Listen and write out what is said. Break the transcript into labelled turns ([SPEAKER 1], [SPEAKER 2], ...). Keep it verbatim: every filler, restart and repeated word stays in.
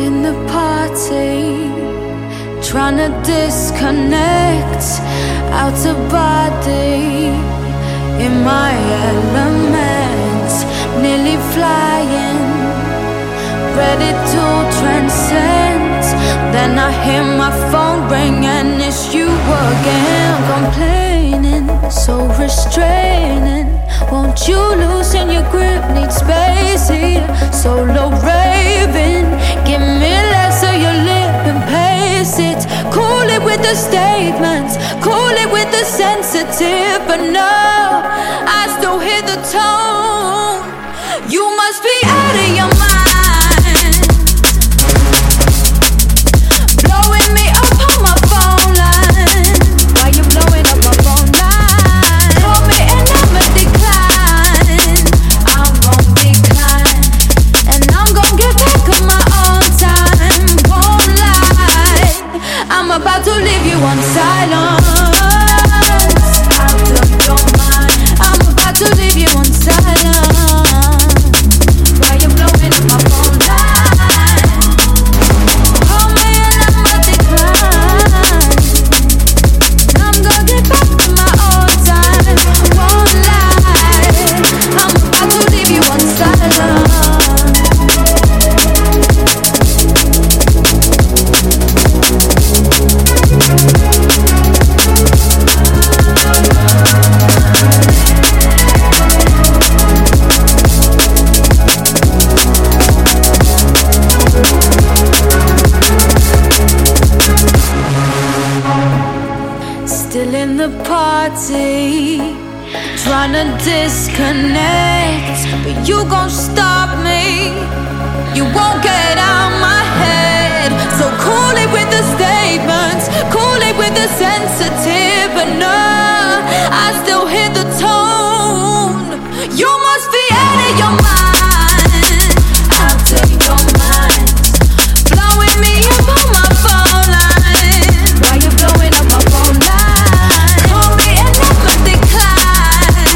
[SPEAKER 1] in the party, trying to disconnect, out of body, in my element, nearly flying, ready to transcend. Then I hear my phone ring and it's you again, complaining, so restraining. Won't you loosen your grip, need space here. Solo raving, give me less of your lip and pace it. Cool it with the statements, cool it with the sensitive. But no, I still hear the tone. You must be out of your mind, blowing me up on my phone line. Why you blowing up my phone line? Call me and I'ma decline. I'm gon' decline, and I'm gon' get back on my own time. Won't lie, I'm about to leave you on silence. Out of your mind, I'm about to leave you on silence. Why you blowing up my phone line? Call me and I'ma decline. I'm gonna get back to my own time. Won't lie, I'm about to leave you on silence. Still in the party, trying to disconnect, but you gon' stop me. You won't get out my head. So cool it with the statements, cool it with the sensitivity.